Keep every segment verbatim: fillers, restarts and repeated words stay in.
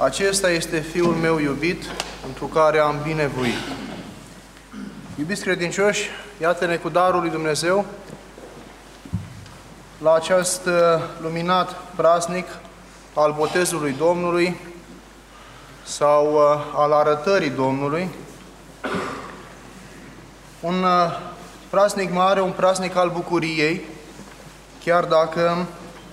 Acesta este Fiul meu iubit, întru care am binevoit. Iubiți credincioși, iată-ne cu darul lui Dumnezeu la acest luminat praznic al botezului Domnului sau al arătării Domnului. Un praznic mare, un praznic al bucuriei, chiar dacă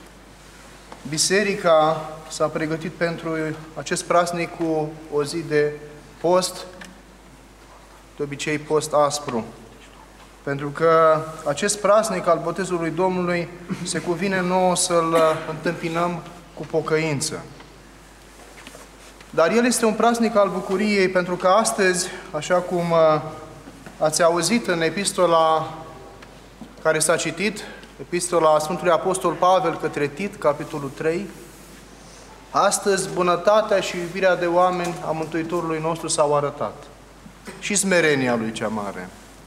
Biserica s-a pregătit pentru acest praznic cu o zi de post, de obicei post aspru. Pentru că acest praznic al botezului Domnului se cuvine nouă să-l întâmpinăm cu pocăință. Dar el este un praznic al bucuriei pentru că astăzi, așa cum ați auzit în epistola care s-a citit, epistola Sfântului Apostol Pavel către Tit, capitolul trei, astăzi bunătatea și iubirea de oameni a Mântuitorului nostru s-au arătat. Și smerenia lui cea mare.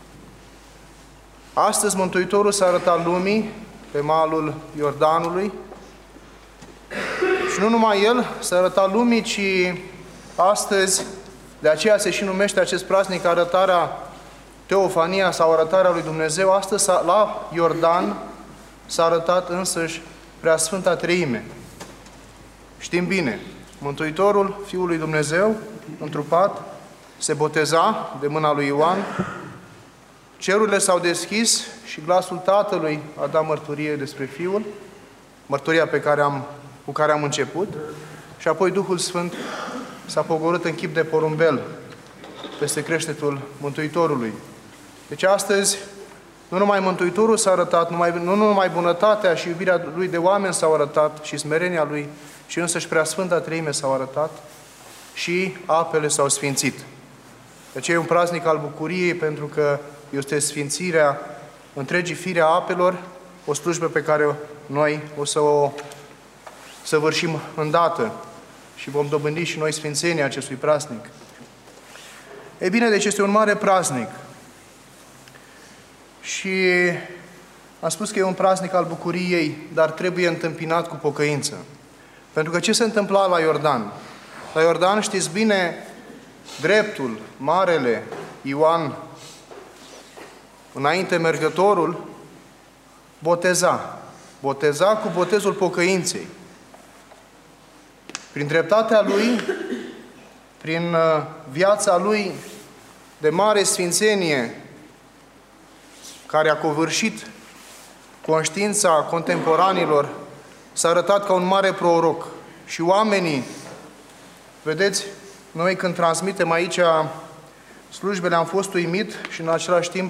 Astăzi Mântuitorul s-a arătat lumii pe malul Iordanului și nu numai El s-a arătat lumii, ci astăzi, de aceea se și numește acest praznic arătarea Teofania sau arătarea lui Dumnezeu, astăzi la Iordan s-a arătat însăși Preasfânta Treime. Știm bine, Mântuitorul, Fiul lui Dumnezeu, întrupat, se boteza de mâna lui Ioan, cerurile s-au deschis și glasul Tatălui a dat mărturie despre Fiul, mărturia pe care am, cu care am început, și apoi Duhul Sfânt s-a pogorât în chip de porumbel peste creștetul Mântuitorului. Deci astăzi, nu numai Mântuitorul s-a arătat, numai, nu numai bunătatea și iubirea Lui de oameni s-au arătat, și smerenia Lui, și însăși Preasfânta Treime s-au arătat, și apele s-au sfințit. De aceea e un praznic al bucuriei, pentru că este sfințirea întregii fire a apelor, o slujbă pe care noi o să o săvârșim îndată și vom dobândi și noi sfințenia acestui praznic. Ei bine, deci este un mare praznic. Și am spus că e un praznic al bucuriei, dar trebuie întâmpinat cu pocăință. Pentru că ce se întâmpla la Iordan? La Iordan, știți bine, dreptul, marele Ioan, înainte mergătorul, boteza. Boteza cu botezul pocăinței. Prin dreptatea lui, prin viața lui de mare sfințenie, care a covârșit conștiința contemporanilor, s-a arătat ca un mare proroc. Și oamenii, vedeți, noi când transmitem aici slujbele am fost uimit și în același timp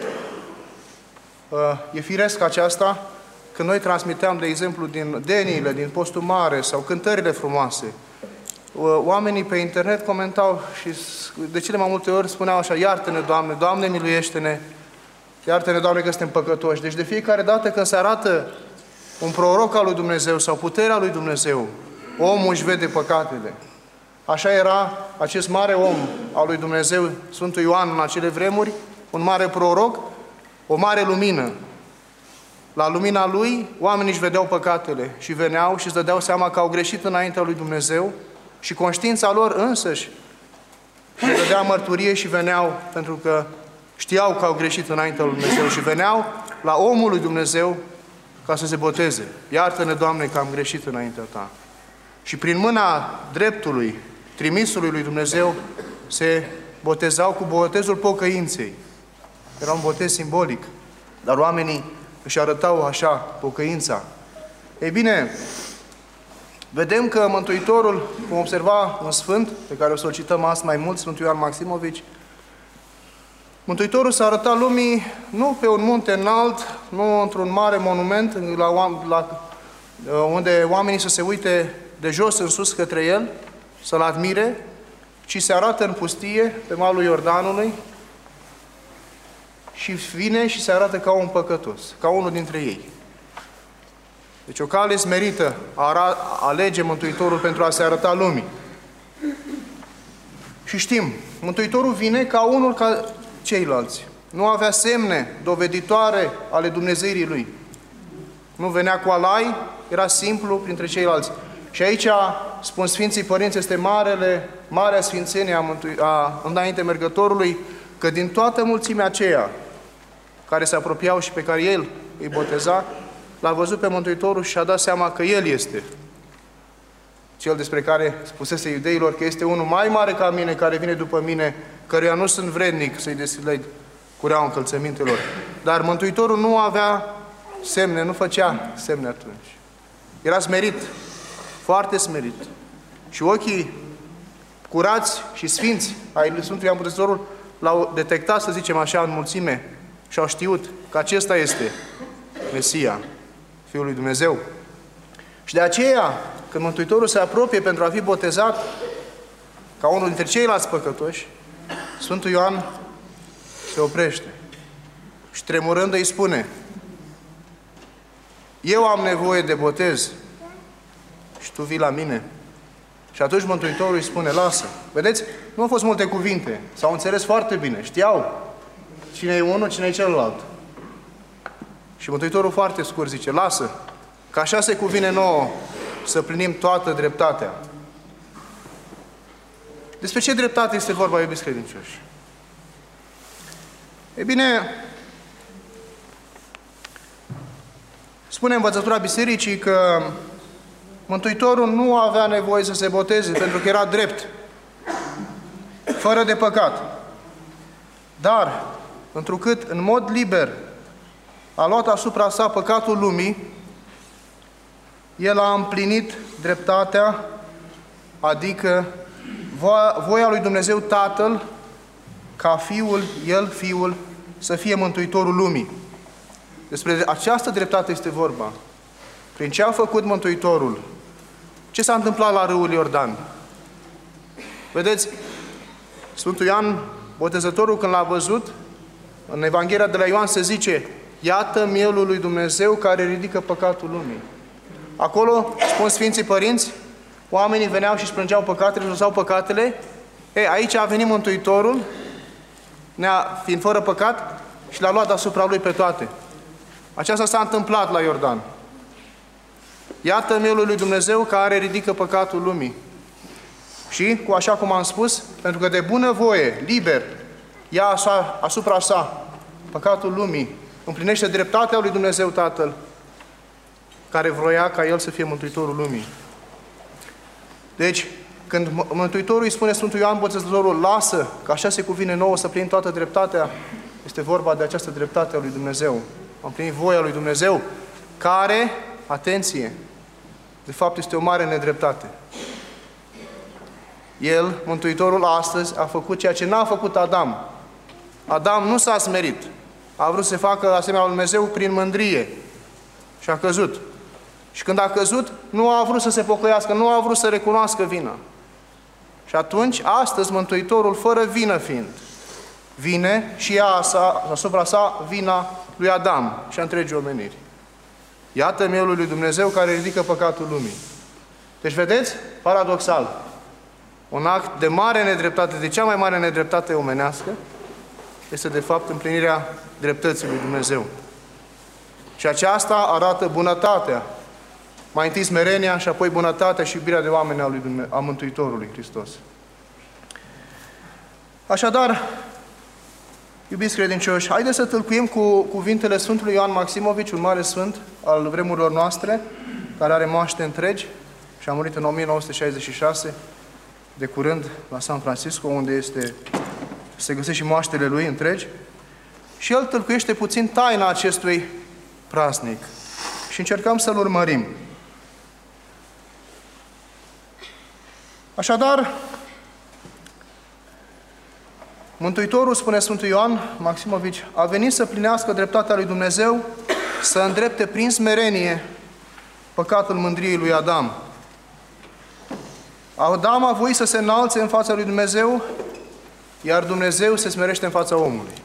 e firesc aceasta, când noi transmiteam, de exemplu, din deniile, din postul mare sau cântările frumoase, oamenii pe internet comentau și de cele mai multe ori spuneau așa: iartă-ne, Doamne, Doamne, miluiește-ne, iartă-ne, Doamne, că suntem păcătoși. Deci de fiecare dată când se arată un proroc al lui Dumnezeu sau puterea lui Dumnezeu, omul își vede păcatele. Așa era acest mare om al lui Dumnezeu, Sfântul Ioan, în acele vremuri, un mare proroc, o mare lumină. La lumina lui, oamenii își vedeau păcatele și veneau și își dădeau seama că au greșit înaintea lui Dumnezeu și conștiința lor însăși își dădea mărturie și veneau pentru că știau că au greșit înaintea lui Dumnezeu și veneau la omul lui Dumnezeu ca să se boteze. Iartă-ne, Doamne, că am greșit înaintea Ta. Și prin mâna dreptului, trimisului lui Dumnezeu, se botezau cu botezul pocăinței. Era un botez simbolic, dar oamenii își arătau așa pocăința. Ei bine, vedem că Mântuitorul, cum observa un sfânt, pe care o să o cităm azi mai mult, Sfântul Ioan Maximovici, Mântuitorul s-a arătat lumii nu pe un munte înalt, nu într-un mare monument, la, la, unde oamenii să se uite de jos în sus către El, să-L admire, ci se arată în pustie, pe malul Iordanului, și vine și se arată ca un păcătos, ca unul dintre ei. Deci o cale smerită alege Mântuitorul pentru a se arăta lumii. Și știm, Mântuitorul vine ca unul ca ceilalți. Nu avea semne doveditoare ale dumnezeirii Lui. Nu venea cu alai, era simplu printre ceilalți. Și aici, spun Sfinții Părinți, este marele, marea sfințenie a, mântui, a înainte mergătorului, că din toată mulțimea aceea care se apropiau și pe care el îi boteza, l-a văzut pe Mântuitorul și a dat seama că el este cel despre care spusese iudeilor că este unul mai mare ca mine, care vine după mine, căruia nu sunt vrednic să-i desleg cureaua încălțămintelor. Dar Mântuitorul nu avea semne, nu făcea semne atunci. Era smerit, foarte smerit. Și ochii curați și sfinți ai Sfântului Ioan Botezătorul l-au detectat, să zicem așa, în mulțime și au știut că acesta este Mesia, Fiul lui Dumnezeu. Și de aceea, când Mântuitorul se apropie pentru a fi botezat ca unul dintre ceilalți păcătoși, Sfântul Ioan se oprește și tremurând îi spune: eu am nevoie de botez și tu vii la mine. Și atunci Mântuitorul îi spune: lasă. Vedeți? Nu au fost multe cuvinte. S-au înțeles foarte bine. Știau cine e unul, cine e celălalt. Și Mântuitorul foarte scurt zice: lasă, că așa se cuvine nouă să plinim toată dreptatea. Despre ce dreptate este vorba, iubiți credincioși? E bine, spune învățătura Bisericii că Mântuitorul nu avea nevoie să se boteze, pentru că era drept, fără de păcat. Dar, întrucât în mod liber a luat asupra sa păcatul lumii, el a împlinit dreptatea, adică voia lui Dumnezeu Tatăl, ca Fiul, El, Fiul, să fie Mântuitorul lumii. Despre această dreptate este vorba. Prin ce a făcut Mântuitorul? Ce s-a întâmplat la râul Iordan? Vedeți, Sfântul Ioan Botezătorul, când l-a văzut, în Evanghelia de la Ioan se zice: iată mielul lui Dumnezeu care ridică păcatul lumii. Acolo, spun Sfinții Părinți, oamenii veneau și își plângeau păcatele, își lăsau păcatele. E, aici a venit Mântuitorul, ne-a, fiind fără păcat, și l-a luat asupra lui pe toate. Aceasta s-a întâmplat la Iordan. Iată mielul lui Dumnezeu care ridică păcatul lumii. Și, cu așa cum am spus, pentru că de bună voie, liber, ia asupra sa păcatul lumii, împlinește dreptatea lui Dumnezeu Tatăl, care vroia ca El să fie Mântuitorul lumii. Deci, când Mântuitorul îi spune Sfântul Ioan Botezătorul: lasă, că așa se cuvine nouă să plinim toată dreptatea, este vorba de această dreptate a lui Dumnezeu. Am plinit voia lui Dumnezeu, care, atenție, de fapt este o mare nedreptate. El, Mântuitorul, astăzi a făcut ceea ce n-a făcut Adam. Adam nu s-a smerit. A vrut să se facă asemenea lui Dumnezeu prin mândrie. Și a căzut. Și când a căzut, nu a vrut să se pocăiască, nu a vrut să recunoască vina. Și atunci, astăzi, Mântuitorul, fără vină fiind, vine și ia asupra sa vina lui Adam și a întregii omeniri. Iată mielul lui Dumnezeu care ridică păcatul lumii. Deci, vedeți? Paradoxal. Un act de mare nedreptate, de cea mai mare nedreptate omenească, este de fapt împlinirea dreptății lui Dumnezeu. Și aceasta arată bunătatea, mai întâi smerenia și apoi bunătatea și iubirea de oameni a, lui Dumne- a Mântuitorului Hristos. Așadar, iubiți credincioși, haideți să tâlcuim cu cuvintele Sfântului Ioan Maximovici, un mare sfânt al vremurilor noastre, care are moaște întregi și a murit în o mie nouă sute șaizeci și șase, de curând, la San Francisco, unde este, se găsesc și moaștele lui întregi. Și el tâlcuiește puțin taina acestui praznic. Și încercăm să-l urmărim. Așadar, Mântuitorul, spune Sfântul Ioan Maximovici, a venit să plinească dreptatea lui Dumnezeu, să îndrepte prin smerenie păcatul mândriei lui Adam. Adam a voit să se înalțe în fața lui Dumnezeu, iar Dumnezeu se smerește în fața omului.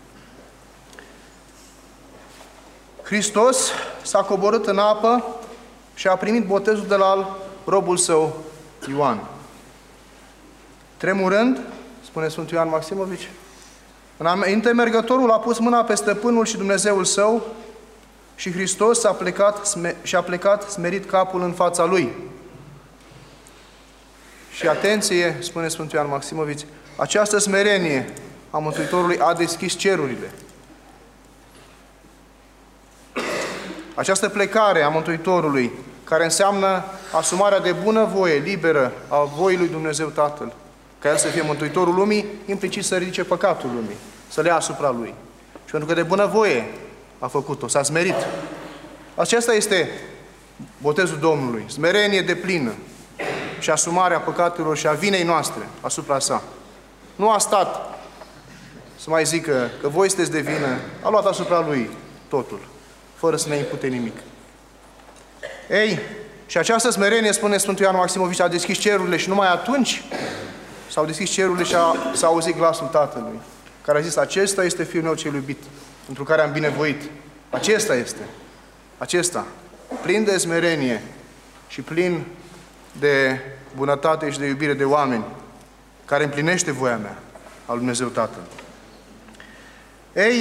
Hristos s-a coborât în apă și a primit botezul de la robul său, Ioan. Tremurând, spune Sfântul Ioan Maximovici, înainte mergătorul a pus mâna pe stăpânul și Dumnezeul său și Hristos a plecat, și a plecat smerit capul în fața lui. Și atenție, spune Sfântul Ioan Maximovici, această smerenie a Mântuitorului a deschis cerurile. Această plecare a Mântuitorului, care înseamnă asumarea de bunăvoie, liberă, a voii lui Dumnezeu Tatăl, ca El să fie Mântuitorul lumii, implicit să ridice păcatul lumii, să le ia asupra Lui. Și pentru că de bunăvoie a făcut-o, s-a smerit. Acesta este botezul Domnului, smerenie deplină și asumarea păcatelor și a vinei noastre asupra sa. Nu a stat să mai zică că voi sunteți de vină, a luat asupra Lui totul, fără să ne impute nimic. Ei, și această smerenie, spune Sfântul Ioan Maximovici, a deschis cerurile și numai atunci s-au deschis cerurile și s-a auzit glasul Tatălui, care a zis, acesta este Fiul meu cel iubit, pentru care am binevoit. Acesta este. Acesta. Plin de smerenie și plin de bunătate și de iubire de oameni, care împlinește voia mea, al Dumnezeu Tatăl. Ei,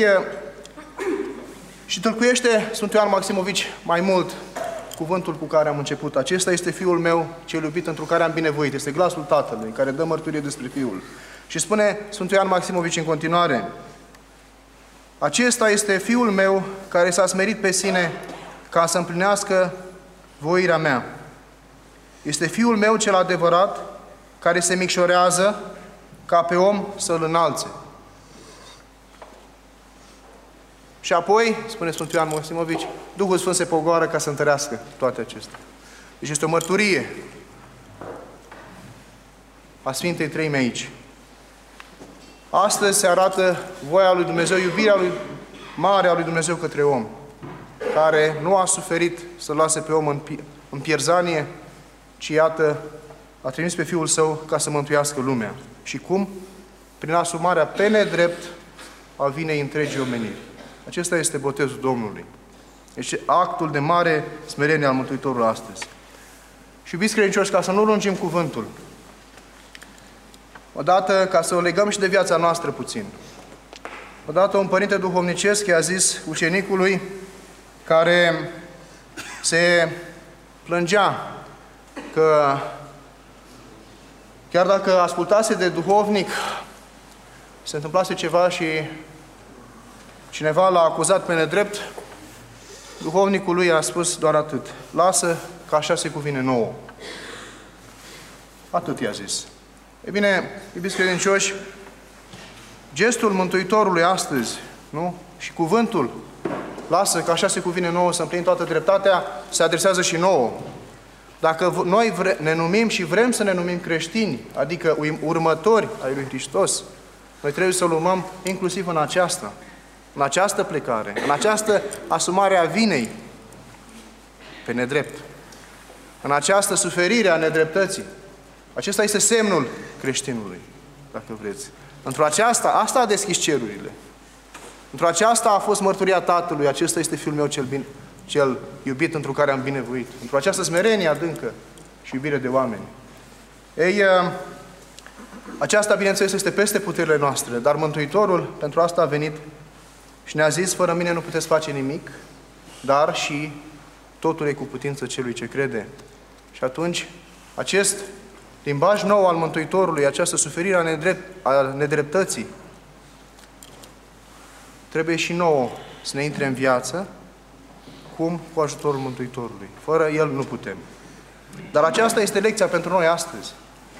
și tâlcuiește Sfântul Ioan Maximovici mai mult cuvântul cu care am început. Acesta este Fiul meu cel iubit, întru care am binevoit. Este glasul Tatălui, care dă mărturie despre Fiul. Și spune Sfântul Ioan Maximovici în continuare, acesta este Fiul meu care s-a smerit pe sine ca să împlinească voirea mea. Este Fiul meu cel adevărat care se micșorează ca pe om să-L înalțe. Și apoi, spune Sfântul Ioan Maximovici, Duhul Sfânt se pogoară ca să întărească toate acestea. Deci este o mărturie a Sfintei Treimi aici. Astăzi se arată voia lui Dumnezeu, iubirea lui mare a lui Dumnezeu către om, care nu a suferit să lase pe om în, în pierzanie, ci iată, a trimis pe Fiul Său ca să mântuiască lumea. Și cum? Prin asumarea pe nedrept a vinei întregii omeniri. Acesta este botezul Domnului. Este actul de mare smerenie al Mântuitorului astăzi. Și iubiți credincioși, ca să nu lungim cuvântul, odată, ca să o legăm și de viața noastră puțin. Odată un părinte duhovnicesc i-a zis ucenicului care se plângea că chiar dacă ascultase de duhovnic, se întâmplase ceva și cineva l-a acuzat pe nedrept, duhovnicul lui a spus doar atât: lasă că așa se cuvine nouă. Atât i-a zis. E bine, iubiți credincioși, gestul Mântuitorului astăzi, nu? Și cuvântul, lasă că așa se cuvine nouă să împlinim toată dreptatea, se adresează și nouă. Dacă noi vre, ne numim și vrem să ne numim creștini, adică următori ai lui Hristos, noi trebuie să-L urmăm inclusiv în aceasta, în această plecare, în această asumare a vinei pe nedrept, în această suferire a nedreptății. Acesta este semnul creștinului, dacă vreți. Într-o aceasta, asta a deschis cerurile. Într-o aceasta a fost mărturia Tatălui, acesta este Fiul meu cel, bine, cel iubit, întru care am binevoit. Într-o această smerenie adâncă și iubire de oameni. Ei, aceasta, bineînțeles, este peste puterile noastre, dar Mântuitorul pentru asta a venit și ne-a zis: fără mine nu puteți face nimic, dar și totul e cu putință celui ce crede. Și atunci, acest limbaj nou al Mântuitorului, această suferire a, nedrept, a nedreptății, trebuie și nouă să ne intre în viață, cum? Cu ajutorul Mântuitorului. Fără El nu putem. Dar aceasta este lecția pentru noi astăzi.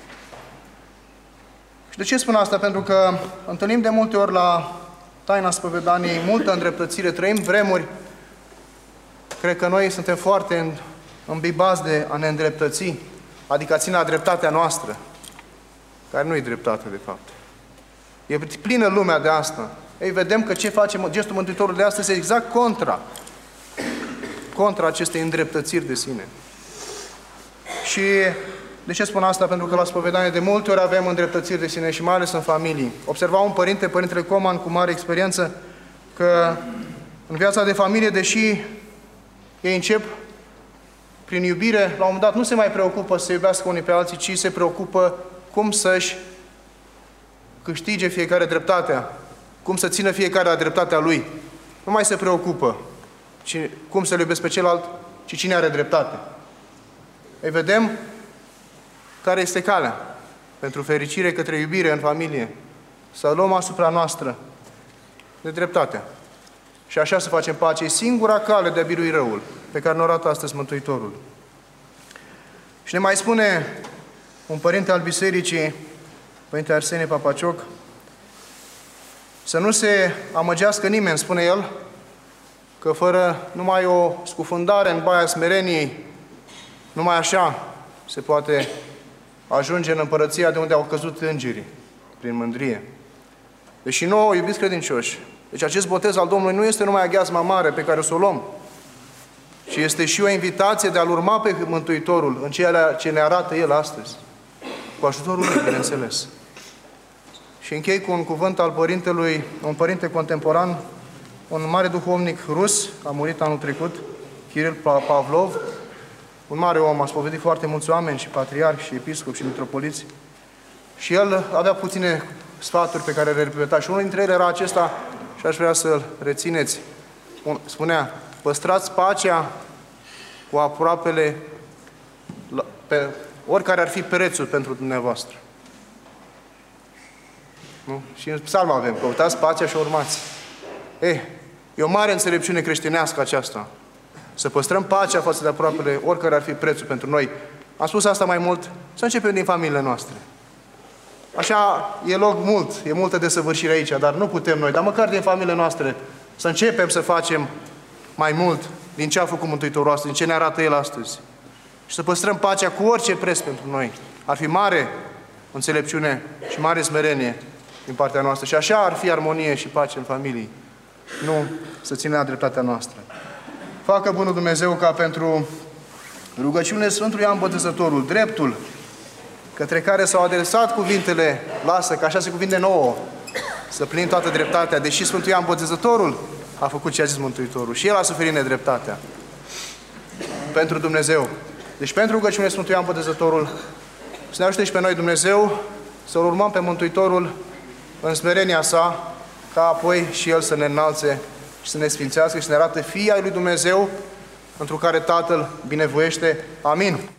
Și de ce spun asta? Pentru că întâlnim de multe ori la taina spovedaniei multă îndreptățire, trăim vremuri, cred că noi suntem foarte îmbibați de a ne îndreptăți, adică a ține la dreptatea noastră, care nu e dreptate, de fapt. E plină lumea de asta. Ei, vedem că ce face gestul Mântuitorului de astăzi e exact contra, contra acestei îndreptățiri de sine. Și de ce spun asta? Pentru că la spovedanie de multe ori avem îndreptățiri de sine și mai ales în familii. Observa un părinte, Părintele Coman, cu mare experiență, că în viața de familie, deși ei încep prin iubire, la un moment dat nu se mai preocupă să se iubească unii pe alții, ci se preocupă cum să-și câștige fiecare dreptatea, cum să țină fiecare la dreptatea lui. Nu mai se preocupă cum să-l iubesc pe celălalt, ci cine are dreptate. Ei, vedem care este calea pentru fericire către iubire în familie, să luăm asupra noastră de dreptatea. Și așa să facem pace. E singura cale de a birui răul pe care ne-o arată astăzi Mântuitorul. Și ne mai spune un părinte al bisericii, Părinte Arsenie Papacioc, să nu se amăgească nimeni, spune el, că fără numai o scufundare în baia smereniei, numai așa se poate ajunge în împărăția de unde au căzut îngerii, prin mândrie. Deși nouă, iubiți credincioși, deci acest botez al Domnului nu este numai aghiazma mare pe care o să o luăm, ci este și o invitație de a-L urma pe Mântuitorul în ceea ce ne arată El astăzi, cu ajutorul Lui, bineînțeles. Și închei cu un cuvânt al părintelui, un părinte contemporan, un mare duhovnic rus, a murit anul trecut, Kiril Pavlov, un mare om, a spovedit foarte mulți oameni, și patriarhi, și episcopi, și mitropoliți. Și el avea puține sfaturi pe care le repeta. Și unul dintre ele era acesta, și aș vrea să-l rețineți. Spunea, păstrați pacea cu aproapele, pe oricare ar fi prețul pentru dumneavoastră. Nu? Și în psalm avem, căutați pacea și urmați. Eh, e o mare înțelepciune creștinească aceasta. Să păstrăm pacea față de aproapele, oricare ar fi prețul pentru noi. Am spus asta mai mult, să începem din familiile noastre. Așa e loc mult, e multă desăvârșire aici, dar nu putem noi, dar măcar din familiile noastre, să începem să facem mai mult din ce a făcut Mântuitorul astăzi, din ce ne arată El astăzi. Și să păstrăm pacea cu orice preț pentru noi. Ar fi mare înțelepciune și mare smerenie din partea noastră. Și așa ar fi armonie și pace în familii. Nu să ținem la dreptatea noastră. Facă bunul Dumnezeu ca pentru rugăciunile Sfântului Ioan Botezătorul, dreptul către care s-au adresat cuvintele, lasă că așa se cuvinte nouă, să plinim toată dreptatea, deși Sfântul Ioan Botezătorul a făcut ce a zis Mântuitorul și el a suferit nedreptatea pentru Dumnezeu. Deci pentru rugăciunile Sfântului Ioan Botezătorul să ne ajute și pe noi Dumnezeu să-L urmăm pe Mântuitorul în smerenia sa, ca apoi și El să ne înalțe și să ne sfințească și să ne arate fii ai lui Dumnezeu, întru care Tatăl binevoiește. Amin.